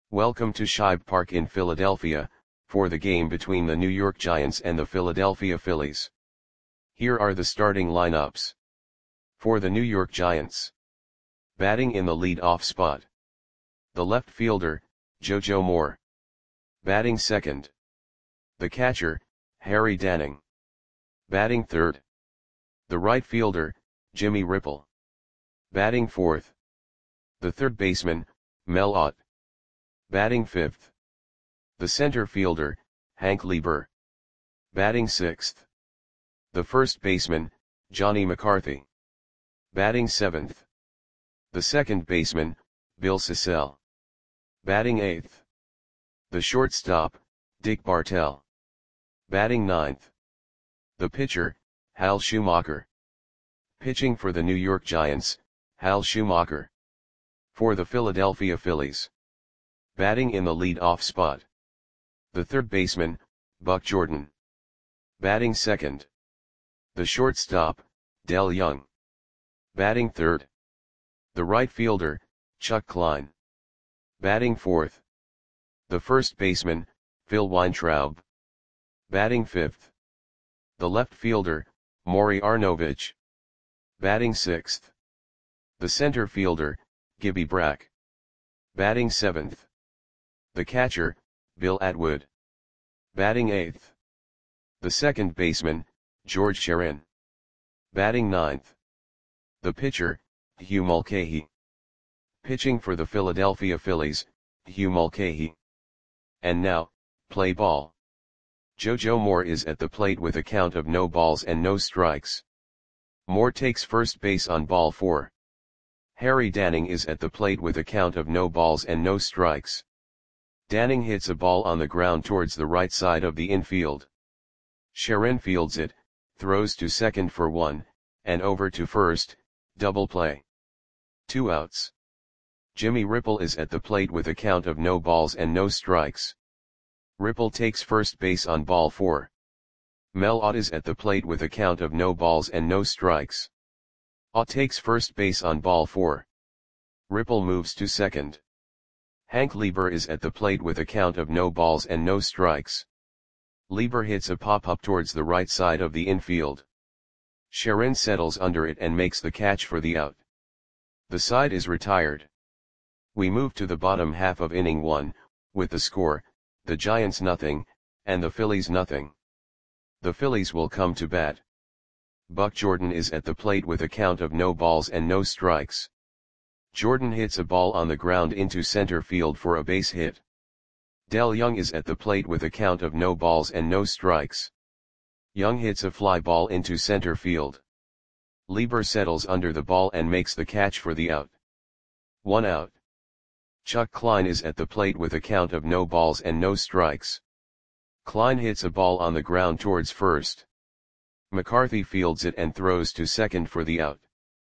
Welcome to Shibe Park in Philadelphia, for the game between the New York Giants and the Philadelphia Phillies. Here are the starting lineups. For the New York Giants. Batting in the lead-off spot. The left fielder, JoJo Moore. Batting second. The catcher, Harry Danning. Batting third. The right fielder, Jimmy Ripple. Batting fourth. The third baseman, Mel Ott. Batting fifth. The center fielder, Hank Lieber. Batting sixth. The first baseman, Johnny McCarthy. Batting seventh. The second baseman, Bill Sissell. Batting eighth. The shortstop, Dick Bartell. Batting ninth. The pitcher, Hal Schumacher. Pitching for the New York Giants, Hal Schumacher. For the Philadelphia Phillies. Batting in the lead-off spot. The third baseman, Buck Jordan. Batting second. The shortstop, Del Young. Batting third. The right fielder, Chuck Klein. Batting fourth. The first baseman, Phil Weintraub. Batting fifth. The left fielder, Maury Arnovich. Batting sixth. The center fielder, Gibby Brack. Batting seventh. The catcher, Bill Atwood. Batting eighth. The second baseman, George Sherin. Batting ninth. The pitcher, Hugh Mulcahy. Pitching for the Philadelphia Phillies, Hugh Mulcahy. And now, play ball. JoJo Moore is at the plate with a count of no balls and no strikes. Moore takes first base on ball 4. Harry Danning is at the plate with a count of no balls and no strikes. Danning hits a ball on the ground towards the right side of the infield. Sherin fields it, throws to second for 1, and over to first, double play. 2 outs. Jimmy Ripple is at the plate with a count of no balls and no strikes. Ripple takes first base on ball 4. Mel Ott is at the plate with a count of no balls and no strikes. Ott takes first base on ball 4. Ripple moves to second. Hank Lieber is at the plate with a count of no balls and no strikes. Lieber hits a pop-up towards the right side of the infield. Sherin settles under it and makes the catch for the out. The side is retired. We move to the bottom half of inning 1, with the score, the Giants nothing, and the Phillies nothing. The Phillies will come to bat. Buck Jordan is at the plate with a count of no balls and no strikes. Jordan hits a ball on the ground into center field for a base hit. Del Young is at the plate with a count of no balls and no strikes. Young hits a fly ball into center field. Lieber settles under the ball and makes the catch for the out. 1 out. Chuck Klein is at the plate with a count of no balls and no strikes. Klein hits a ball on the ground towards first. McCarthy fields it and throws to second for the out.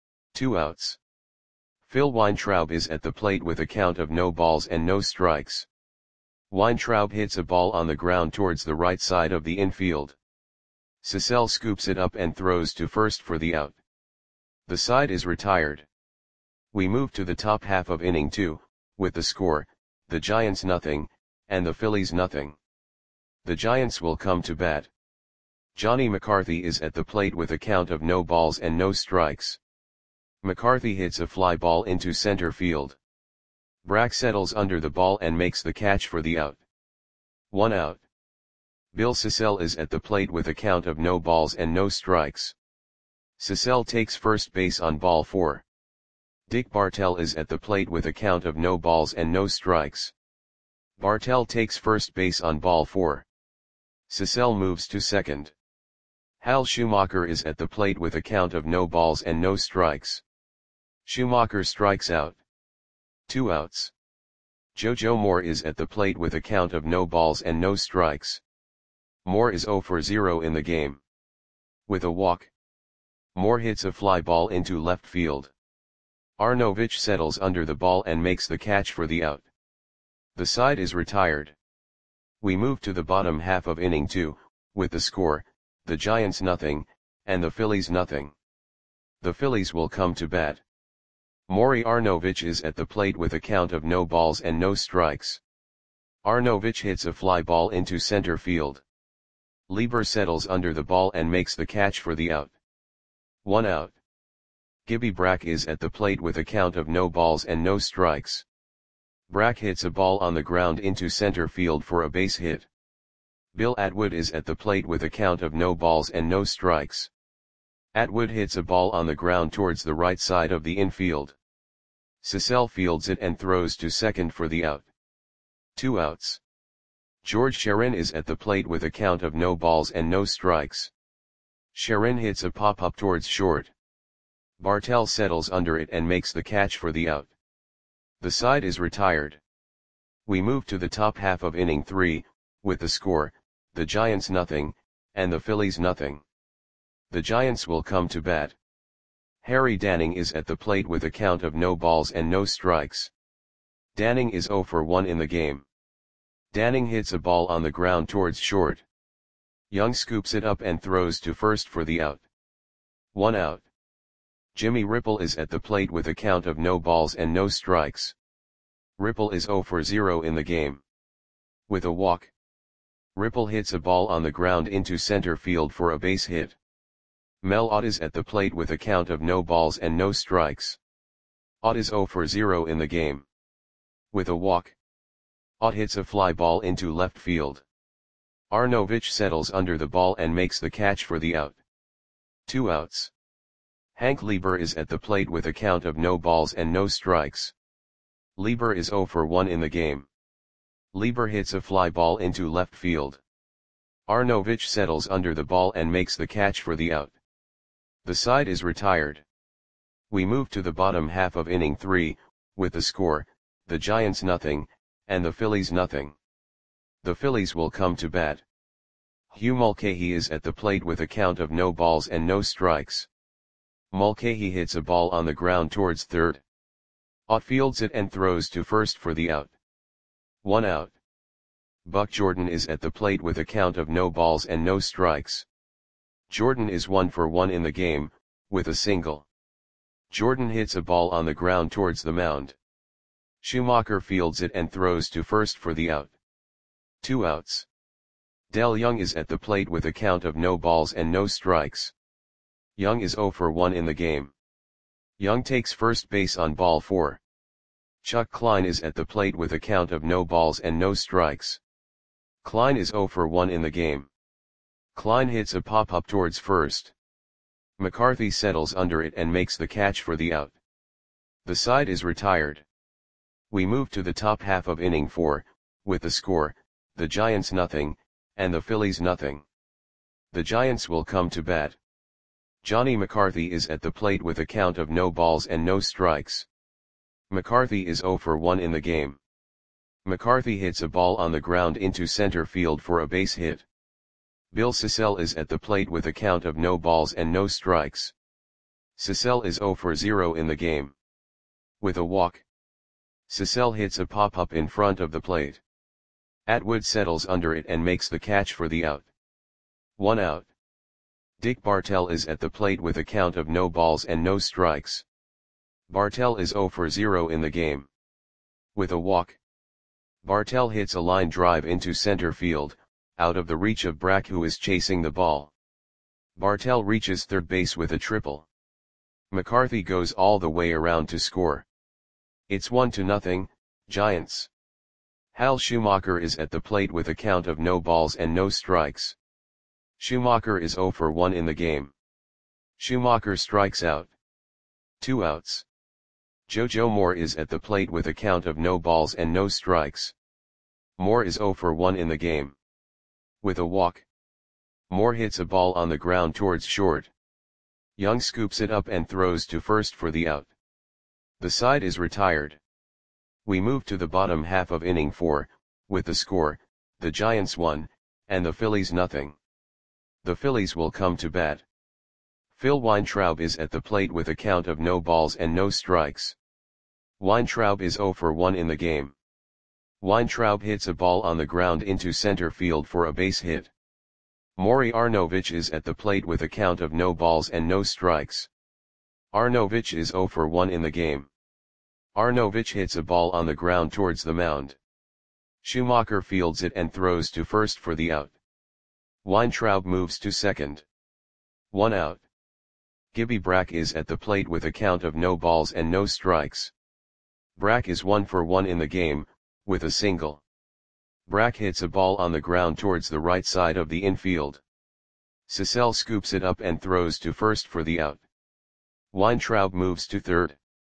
2 outs. Phil Weintraub is at the plate with a count of no balls and no strikes. Weintraub hits a ball on the ground towards the right side of the infield. Sissell scoops it up and throws to first for the out. The side is retired. We move to the top half of inning 2, with the score, the Giants nothing, and the Phillies nothing. The Giants will come to bat. Johnny McCarthy is at the plate with a count of no balls and no strikes. McCarthy hits a fly ball into center field. Brack settles under the ball and makes the catch for the out. 1 out. Bill Sissell is at the plate with a count of no balls and no strikes. Sissell takes first base on ball 4. Dick Bartell is at the plate with a count of no balls and no strikes. Bartell takes first base on ball 4. Sissell moves to second. Hal Schumacher is at the plate with a count of no balls and no strikes. Schumacher strikes out. 2 outs. JoJo Moore is at the plate with a count of no balls and no strikes. Moore is 0 for 0 in the game. With a walk. Moore hits a fly ball into left field. Arnovich settles under the ball and makes the catch for the out. The side is retired. We move to the bottom half of inning 2, with the score, the Giants nothing, and the Phillies nothing. The Phillies will come to bat. Maury Arnovich is at the plate with a count of no balls and no strikes. Arnovich hits a fly ball into center field. Lieber settles under the ball and makes the catch for the out. 1 out. Gibby Brack is at the plate with a count of no balls and no strikes. Brack hits a ball on the ground into center field for a base hit. Bill Atwood is at the plate with a count of no balls and no strikes. Atwood hits a ball on the ground towards the right side of the infield. Cecil fields it and throws to second for the out. 2 outs. George Sharon is at the plate with a count of no balls and no strikes. Sharon hits a pop-up towards short. Bartell settles under it and makes the catch for the out. The side is retired. We move to the top half of inning 3, with the score, the Giants nothing, and the Phillies nothing. The Giants will come to bat. Harry Danning is at the plate with a count of no balls and no strikes. Danning is 0 for 1 in the game. Danning hits a ball on the ground towards short. Young scoops it up and throws to first for the out. 1 out. Jimmy Ripple is at the plate with a count of no balls and no strikes. Ripple is 0 for 0 in the game. With a walk. Ripple hits a ball on the ground into center field for a base hit. Mel Ott is at the plate with a count of no balls and no strikes. Ott is 0 for 0 in the game. With a walk. Ott hits a fly ball into left field. Arnovich settles under the ball and makes the catch for the out. 2 outs. Hank Lieber is at the plate with a count of no balls and no strikes. Lieber is 0 for 1 in the game. Lieber hits a fly ball into left field. Arnovich settles under the ball and makes the catch for the out. The side is retired. We move to the bottom half of inning 3, with the score, the Giants nothing, and the Phillies nothing. The Phillies will come to bat. Hugh Mulcahy is at the plate with a count of no balls and no strikes. Mulcahy hits a ball on the ground towards third. Ott fields it and throws to first for the out. 1 out. Buck Jordan is at the plate with a count of no balls and no strikes. Jordan is 1 for 1 in the game, with a single. Jordan hits a ball on the ground towards the mound. Schumacher fields it and throws to first for the out. 2 outs. Del Young is at the plate with a count of no balls and no strikes. Young is 0 for 1 in the game. Young takes first base on ball 4. Chuck Klein is at the plate with a count of no balls and no strikes. Klein is 0 for 1 in the game. Klein hits a pop-up towards first. McCarthy settles under it and makes the catch for the out. The side is retired. We move to the top half of inning 4, with the score, the Giants nothing, and the Phillies nothing. The Giants will come to bat. Johnny McCarthy is at the plate with a count of no balls and no strikes. McCarthy is 0 for 1 in the game. McCarthy hits a ball on the ground into center field for a base hit. Bill Cecil is at the plate with a count of no balls and no strikes. Cecil is 0 for 0 in the game. With a walk. Cecil hits a pop-up in front of the plate. Atwood settles under it and makes the catch for the out. 1 out. Dick Bartell is at the plate with a count of no balls and no strikes. Bartell is 0 for 0 in the game. With a walk. Bartell hits a line drive into center field, out of the reach of Brack, who is chasing the ball. Bartell reaches third base with a triple. McCarthy goes all the way around to score. It's 1-0, Giants. Hal Schumacher is at the plate with a count of no balls and no strikes. Schumacher is 0 for 1 in the game. Schumacher strikes out. 2 outs. JoJo Moore is at the plate with a count of no balls and no strikes. Moore is 0 for 1 in the game. With a walk. Moore hits a ball on the ground towards short. Young scoops it up and throws to first for the out. The side is retired. We move to the bottom half of inning 4, with the score, the Giants 1, and the Phillies nothing. The Phillies will come to bat. Phil Weintraub is at the plate with a count of no balls and no strikes. Weintraub is 0 for 1 in the game. Weintraub hits a ball on the ground into center field for a base hit. Maury Arnovich is at the plate with a count of no balls and no strikes. Arnovich is 0 for 1 in the game. Arnovich hits a ball on the ground towards the mound. Schumacher fields it and throws to first for the out. Weintraub moves to second. 1 out. Gibby Brack is at the plate with a count of no balls and no strikes. Brack is 1 for 1 in the game, with a single. Brack hits a ball on the ground towards the right side of the infield. Cecil scoops it up and throws to first for the out. Weintraub moves to third.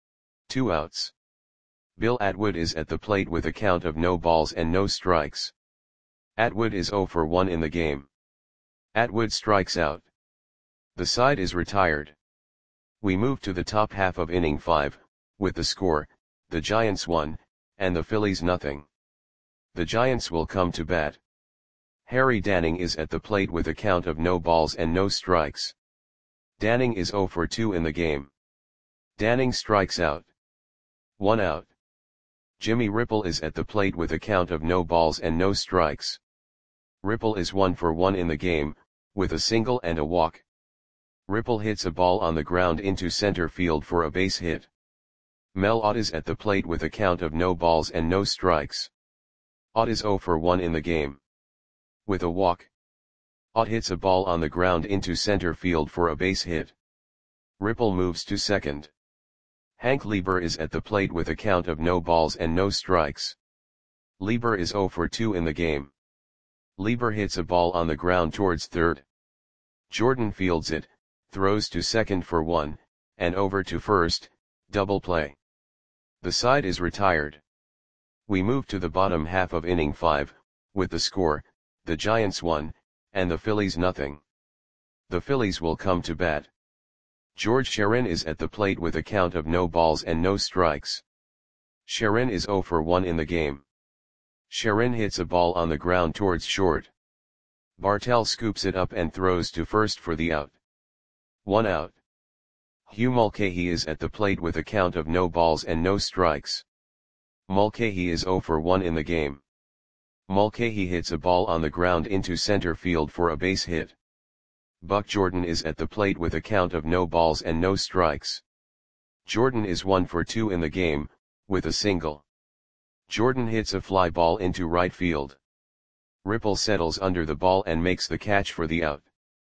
2 outs. Bill Atwood is at the plate with a count of no balls and no strikes. Atwood is 0 for 1 in the game. Atwood strikes out. The side is retired. We move to the top half of inning 5, with the score, the Giants 1, and the Phillies nothing. The Giants will come to bat. Harry Danning is at the plate with a count of no balls and no strikes. Danning is 0 for 2 in the game. Danning strikes out. 1 out. Jimmy Ripple is at the plate with a count of no balls and no strikes. Ripple is 1 for 1 in the game, with a single and a walk. Ripple hits a ball on the ground into center field for a base hit. Mel Ott is at the plate with a count of no balls and no strikes. Ott is 0 for 1 in the game. With a walk. Ott hits a ball on the ground into center field for a base hit. Ripple moves to second. Hank Lieber is at the plate with a count of no balls and no strikes. Lieber is 0 for 2 in the game. Lieber hits a ball on the ground towards third. Jordan fields it, throws to second for 1, and over to first, double play. The side is retired. We move to the bottom half of inning 5, with the score, the Giants 1, and the Phillies nothing. The Phillies will come to bat. George Sherin is at the plate with a count of no balls and no strikes. Sherin is 0 for 1 in the game. Sherin hits a ball on the ground towards short. Bartell scoops it up and throws to first for the out. 1 out. Hugh Mulcahy is at the plate with a count of no balls and no strikes. Mulcahy is 0 for 1 in the game. Mulcahy hits a ball on the ground into center field for a base hit. Buck Jordan is at the plate with a count of no balls and no strikes. Jordan is 1 for 2 in the game, with a single. Jordan hits a fly ball into right field. Ripple settles under the ball and makes the catch for the out.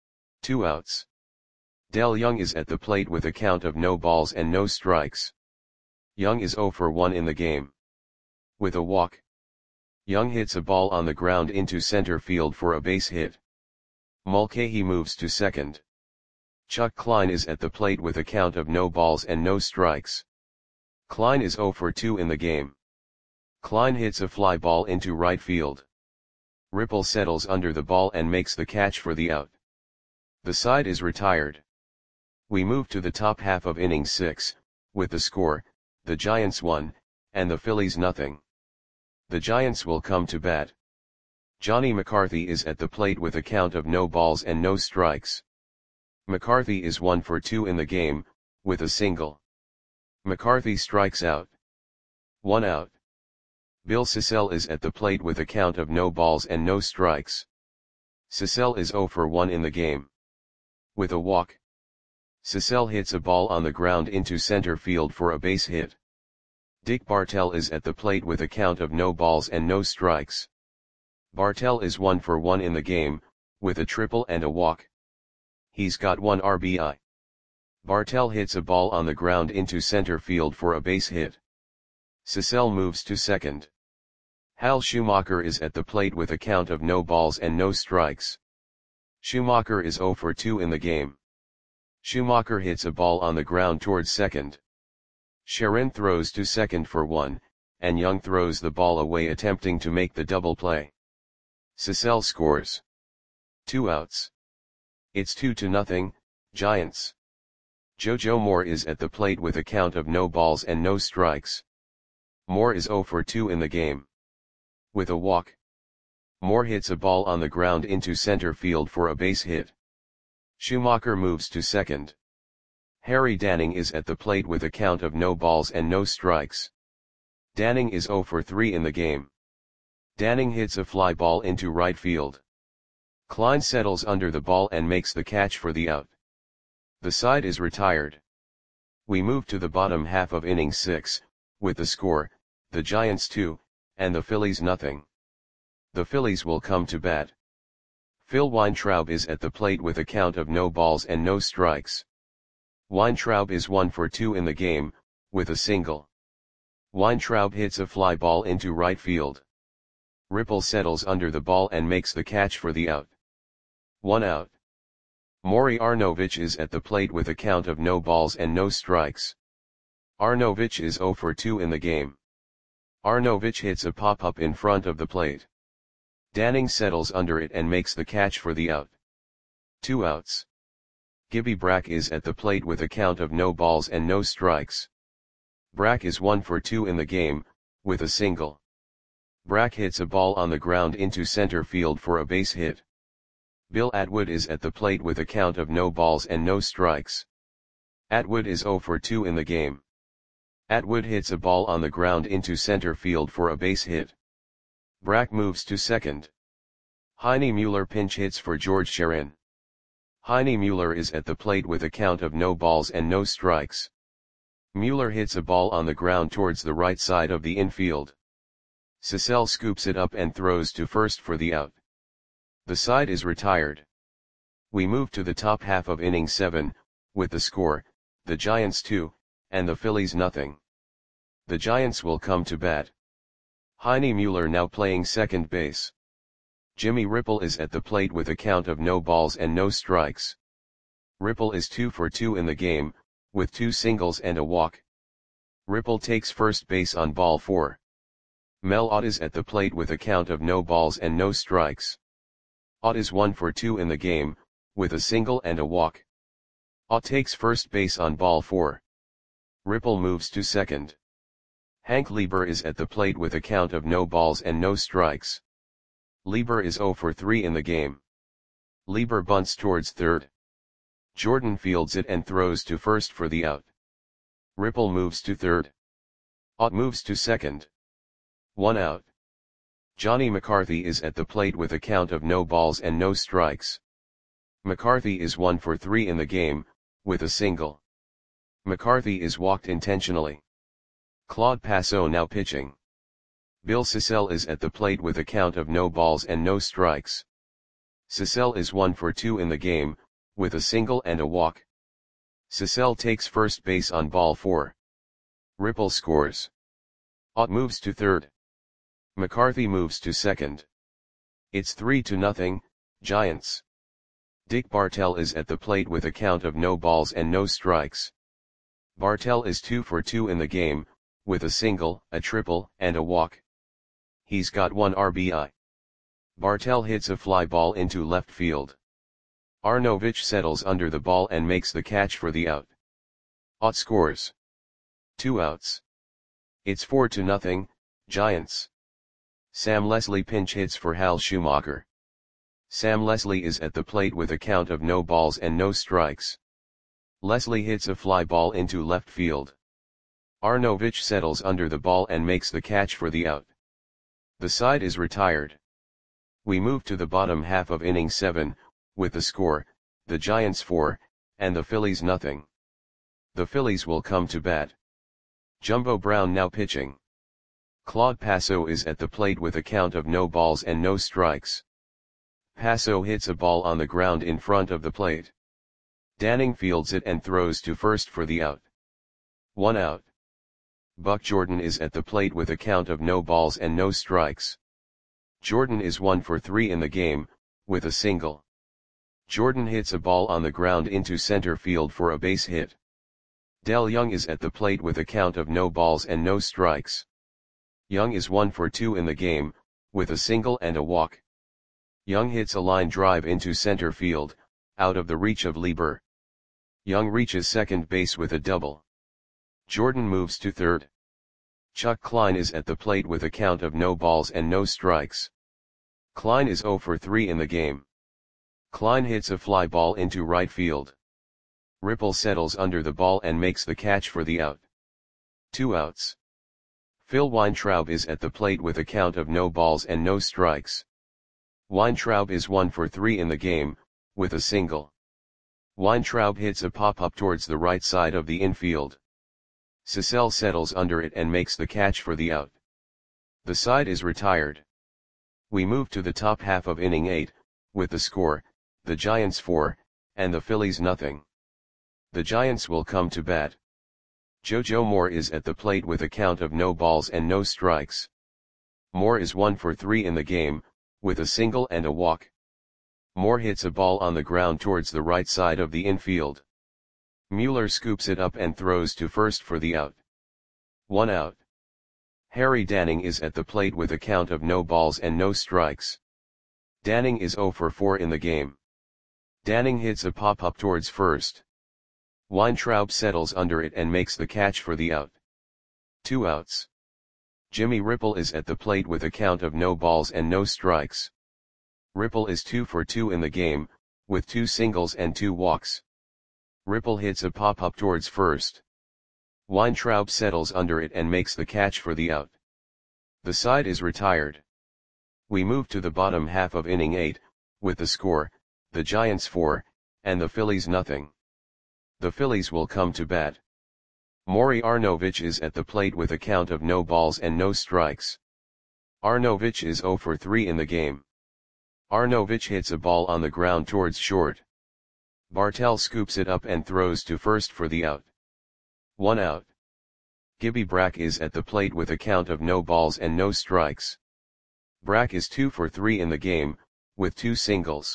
2 outs. Del Young is at the plate with a count of no balls and no strikes. Young is 0 for 1 in the game. With a walk. Young hits a ball on the ground into center field for a base hit. Mulcahy moves to second. Chuck Klein is at the plate with a count of no balls and no strikes. Klein is 0 for 2 in the game. Klein hits a fly ball into right field. Ripple settles under the ball and makes the catch for the out. The side is retired. We move to the top half of inning 6, with the score, the Giants 1, and the Phillies nothing. The Giants will come to bat. Johnny McCarthy is at the plate with a count of no balls and no strikes. McCarthy is 1 for 2 in the game, with a single. McCarthy strikes out. 1 out. Bill Cecil is at the plate with a count of no balls and no strikes. Cecil is 0 for 1 in the game. With a walk. Cecil hits a ball on the ground into center field for a base hit. Dick Bartell is at the plate with a count of no balls and no strikes. Bartell is 1 for 1 in the game, with a triple and a walk. He's got 1 RBI. Bartell hits a ball on the ground into center field for a base hit. Cecil moves to second. Hal Schumacher is at the plate with a count of no balls and no strikes. Schumacher is 0 for 2 in the game. Schumacher hits a ball on the ground towards second. Sherin throws to second for 1, and Young throws the ball away attempting to make the double play. Cecil scores. 2 outs. It's 2-0, Giants. JoJo Moore is at the plate with a count of no balls and no strikes. Moore is 0 for 2 in the game. With a walk. Moore hits a ball on the ground into center field for a base hit. Schumacher moves to second. Harry Danning is at the plate with a count of no balls and no strikes. Danning is 0 for 3 in the game. Danning hits a fly ball into right field. Klein settles under the ball and makes the catch for the out. The side is retired. We move to the bottom half of inning 6, with the score, the Giants 2, and the Phillies nothing. The Phillies will come to bat. Phil Weintraub is at the plate with a count of no balls and no strikes. Weintraub is 1 for 2 in the game, with a single. Weintraub hits a fly ball into right field. Ripple settles under the ball and makes the catch for the out. 1 out. Maury Arnovich is at the plate with a count of no balls and no strikes. Arnovich is 0 for 2 in the game. Arnovich hits a pop-up in front of the plate. Danning settles under it and makes the catch for the out. 2 outs. Gibby Brack is at the plate with a count of no balls and no strikes. Brack is 1 for 2 in the game, with a single. Brack hits a ball on the ground into center field for a base hit. Bill Atwood is at the plate with a count of no balls and no strikes. Atwood is 0 for 2 in the game. Atwood hits a ball on the ground into center field for a base hit. Brack moves to second. Heine Mueller pinch hits for George Sherin. Heine Mueller is at the plate with a count of no balls and no strikes. Mueller hits a ball on the ground towards the right side of the infield. Cecil scoops it up and throws to first for the out. The side is retired. We move to the top half of inning 7, with the score, the Giants 2, and the Phillies nothing. The Giants will come to bat. Heine Mueller now playing second base. Jimmy Ripple is at the plate with a count of no balls and no strikes. Ripple is 2 for 2 in the game, with 2 singles and a walk. Ripple takes first base on ball 4. Mel Ott is at the plate with a count of no balls and no strikes. Ott is 1 for 2 in the game, with a single and a walk. Ott takes first base on ball 4. Ripple moves to second. Hank Lieber is at the plate with a count of no balls and no strikes. Lieber is 0 for 3 in the game. Lieber bunts towards third. Jordan fields it and throws to first for the out. Ripple moves to third. Ott moves to second. 1 out. Johnny McCarthy is at the plate with a count of no balls and no strikes. McCarthy is 1 for 3 in the game, with a single. McCarthy is walked intentionally. Claude Passeau now pitching. Bill Cecil is at the plate with a count of no balls and no strikes. Cecil is 1 for 2 in the game, with a single and a walk. Cecil takes first base on ball 4. Ripple scores. Ott moves to third. McCarthy moves to second. It's 3-0, Giants. Dick Bartell is at the plate with a count of no balls and no strikes. Bartell is 2 for 2 in the game, with a single, a triple, and a walk. He's got 1 RBI. Bartell hits a fly ball into left field. Arnovich settles under the ball and makes the catch for the out. Ott scores. 2 outs. It's 4-0, Giants. Sam Leslie pinch hits for Hal Schumacher. Sam Leslie is at the plate with a count of no balls and no strikes. Leslie hits a fly ball into left field. Arnovich settles under the ball and makes the catch for the out. The side is retired. We move to the bottom half of inning 7, with the score, the Giants 4, and the Phillies nothing. The Phillies will come to bat. Jumbo Brown now pitching. Claude Passeau is at the plate with a count of no balls and no strikes. Passeau hits a ball on the ground in front of the plate. Danning fields it and throws to first for the out. 1 out. Buck Jordan is at the plate with a count of no balls and no strikes. Jordan is 1 for 3 in the game, with a single. Jordan hits a ball on the ground into center field for a base hit. Del Young is at the plate with a count of no balls and no strikes. Young is 1 for 2 in the game, with a single and a walk. Young hits a line drive into center field, out of the reach of Lieber. Young reaches second base with a double. Jordan moves to third. Chuck Klein is at the plate with a count of no balls and no strikes. Klein is 0 for 3 in the game. Klein hits a fly ball into right field. Ripple settles under the ball and makes the catch for the out. 2 outs. Phil Weintraub is at the plate with a count of no balls and no strikes. Weintraub is 1 for 3 in the game, with a single. Weintraub hits a pop-up towards the right side of the infield. Cecil settles under it and makes the catch for the out. The side is retired. We move to the top half of inning 8, with the score, the Giants 4, and the Phillies nothing. The Giants will come to bat. JoJo Moore is at the plate with a count of no balls and no strikes. Moore is 1 for 3 in the game, with a single and a walk. Moore hits a ball on the ground towards the right side of the infield. Mueller scoops it up and throws to first for the out. 1 out. Harry Danning is at the plate with a count of no balls and no strikes. Danning is 0 for 4 in the game. Danning hits a pop-up towards first. Weintraub settles under it and makes the catch for the out. 2 outs. Jimmy Ripple is at the plate with a count of no balls and no strikes. Ripple is 2 for 2 in the game, with 2 singles and 2 walks. Ripple hits a pop-up towards first. Weintraub settles under it and makes the catch for the out. The side is retired. We move to the bottom half of inning 8, with the score, the Giants 4, and the Phillies nothing. The Phillies will come to bat. Maury Arnovich is at the plate with a count of no balls and no strikes. Arnovich is 0 for 3 in the game. Arnovich hits a ball on the ground towards short. Bartell scoops it up and throws to first for the out. 1 out. Gibby Brack is at the plate with a count of no balls and no strikes. Brack is 2 for 3 in the game, with 2 singles.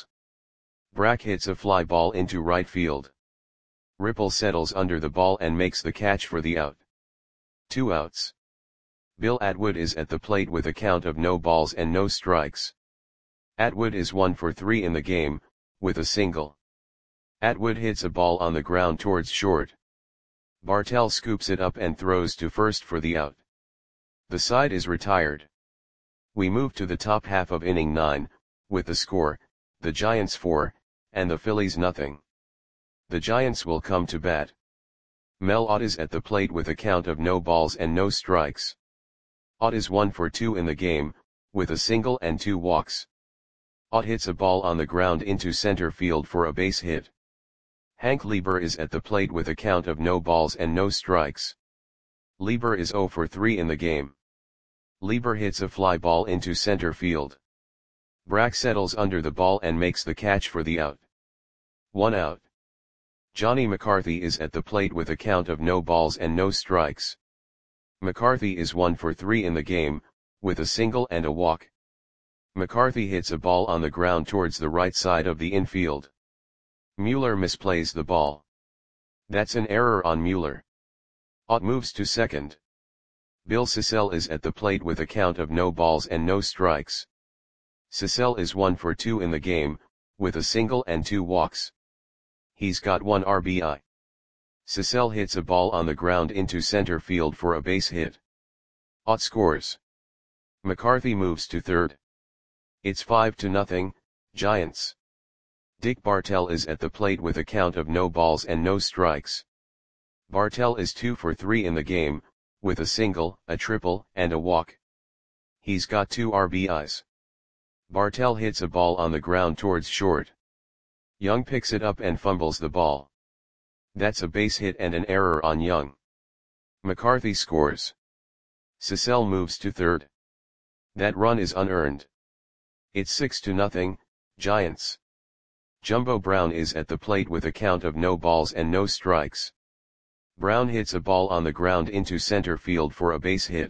Brack hits a fly ball into right field. Ripple settles under the ball and makes the catch for the out. 2 outs. Bill Atwood is at the plate with a count of no balls and no strikes. Atwood is 1 for 3 in the game, with a single. Atwood hits a ball on the ground towards short. Bartell scoops it up and throws to first for the out. The side is retired. We move to the top half of inning 9, with the score, the Giants 4, and the Phillies nothing. The Giants will come to bat. Mel Ott is at the plate with a count of no balls and no strikes. Ott is 1 for 2 in the game, with a single and 2 walks. Ott hits a ball on the ground into center field for a base hit. Hank Lieber is at the plate with a count of no balls and no strikes. Lieber is 0 for 3 in the game. Lieber hits a fly ball into center field. Brack settles under the ball and makes the catch for the out. 1 out. Johnny McCarthy is at the plate with a count of no balls and no strikes. McCarthy is 1 for 3 in the game, with a single and a walk. McCarthy hits a ball on the ground towards the right side of the infield. Mueller misplays the ball. That's an error on Mueller. Ott moves to second. Bill Cecil is at the plate with a count of no balls and no strikes. Cecil is 1 for 2 in the game, with a single and 2 walks. He's got 1 RBI. Cecil hits a ball on the ground into center field for a base hit. Ott scores. McCarthy moves to third. It's 5-0, Giants. Dick Bartell is at the plate with a count of no balls and no strikes. Bartell is 2 for 3 in the game, with a single, a triple, and a walk. He's got 2 RBIs. Bartell hits a ball on the ground towards short. Young picks it up and fumbles the ball. That's a base hit and an error on Young. McCarthy scores. Cecil moves to third. That run is unearned. It's 6-0, Giants. Jumbo Brown is at the plate with a count of no balls and no strikes. Brown hits a ball on the ground into center field for a base hit.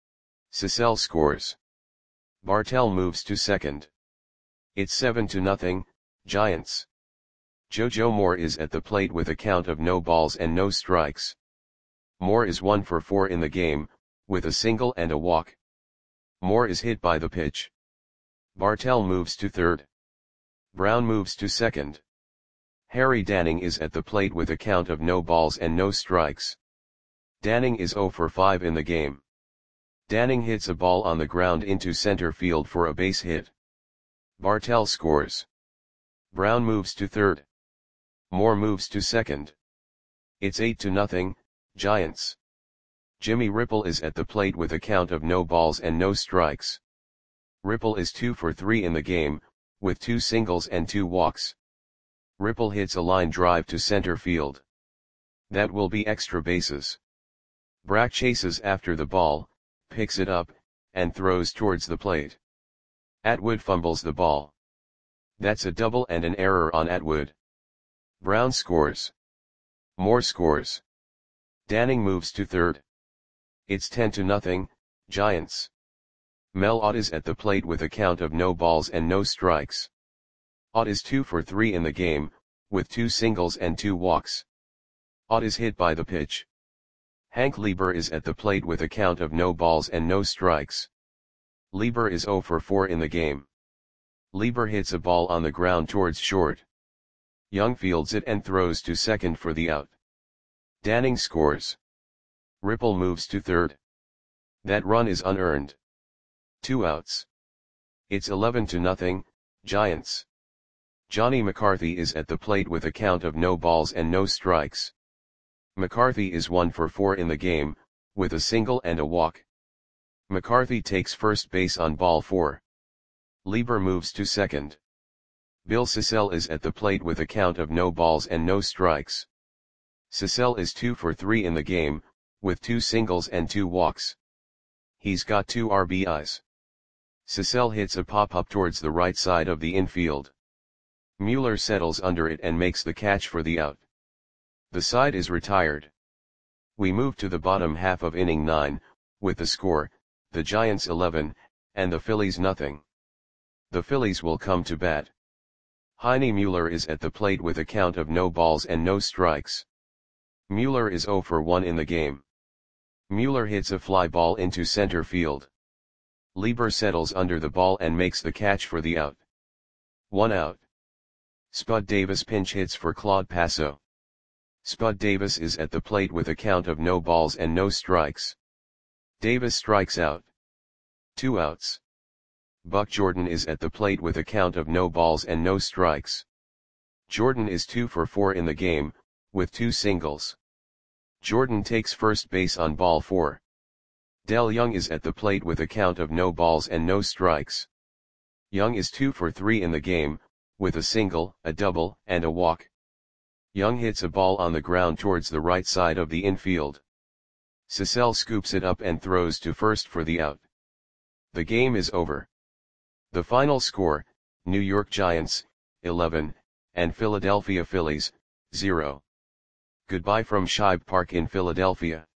Cecil scores. Bartell moves to second. It's 7-0, Giants. JoJo Moore is at the plate with a count of no balls and no strikes. Moore is 1 for 4 in the game, with a single and a walk. Moore is hit by the pitch. Bartell moves to third. Brown moves to second. Harry Danning is at the plate with a count of no balls and no strikes. Danning is 0 for 5 in the game. Danning hits a ball on the ground into center field for a base hit. Bartell scores. Brown moves to third. Moore moves to second. It's 8-0, Giants. Jimmy Ripple is at the plate with a count of no balls and no strikes. Ripple is 2 for 3 in the game, with 2 singles and 2 walks. Ripple hits a line drive to center field. That will be extra bases. Brack chases after the ball, picks it up, and throws towards the plate. Atwood fumbles the ball. That's a double and an error on Atwood. Brown scores. Moore scores. Danning moves to third. It's 10-0, Giants. Mel Ott is at the plate with a count of no balls and no strikes. Ott is 2 for 3 in the game, with 2 singles and 2 walks. Ott is hit by the pitch. Hank Lieber is at the plate with a count of no balls and no strikes. Lieber is 0 for 4 in the game. Lieber hits a ball on the ground towards short. Young fields it and throws to second for the out. Danning scores. Ripple moves to third. That run is unearned. 2 outs. It's 11-0, Giants. Johnny McCarthy is at the plate with a count of no balls and no strikes. McCarthy is 1 for 4 in the game, with a single and a walk. McCarthy takes first base on ball 4. Lieber moves to second. Bill Sissell is at the plate with a count of no balls and no strikes. Sissell is 2 for 3 in the game, with 2 singles and 2 walks. He's got 2 RBIs. Sissell hits a pop-up towards the right side of the infield. Mueller settles under it and makes the catch for the out. The side is retired. We move to the bottom half of inning 9, with the score, the Giants 11, and the Phillies nothing. The Phillies will come to bat. Heine Mueller is at the plate with a count of no balls and no strikes. Mueller is 0 for 1 in the game. Mueller hits a fly ball into center field. Lieber settles under the ball and makes the catch for the out. 1 out. Spud Davis pinch hits for Claude Passo. Spud Davis is at the plate with a count of no balls and no strikes. Davis strikes out. 2 outs. Buck Jordan is at the plate with a count of no balls and no strikes. Jordan is 2 for 4 in the game, with 2 singles. Jordan takes first base on ball 4. Del Young is at the plate with a count of no balls and no strikes. Young is 2 for 3 in the game, with a single, a double, and a walk. Young hits a ball on the ground towards the right side of the infield. Sissell scoops it up and throws to first for the out. The game is over. The final score, New York Giants, 11, and Philadelphia Phillies, 0. Goodbye from Shibe Park in Philadelphia.